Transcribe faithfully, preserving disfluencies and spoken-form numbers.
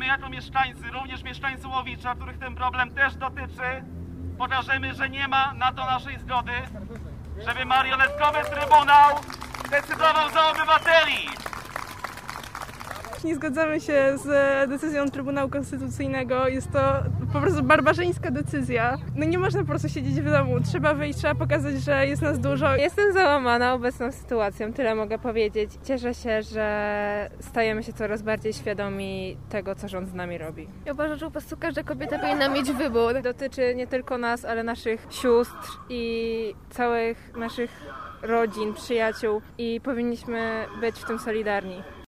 jako mieszkańcy, również mieszkańcy Łowicza, których ten problem też dotyczy, pokażemy, że nie ma na to naszej zgody, żeby marionetkowy trybunał decydował za obywateli. Nie zgadzamy się z decyzją Trybunału Konstytucyjnego. Jest to po prostu barbarzyńska decyzja. No nie można po prostu siedzieć w domu. Trzeba wyjść, trzeba pokazać, że jest nas dużo. Jestem załamana obecną sytuacją, tyle mogę powiedzieć. Cieszę się, że stajemy się coraz bardziej świadomi tego, co rząd z nami robi. Ja uważam, że po prostu każda kobieta powinna mieć wybór. Dotyczy nie tylko nas, ale naszych sióstr i całych naszych rodzin, przyjaciół i powinniśmy być w tym solidarni.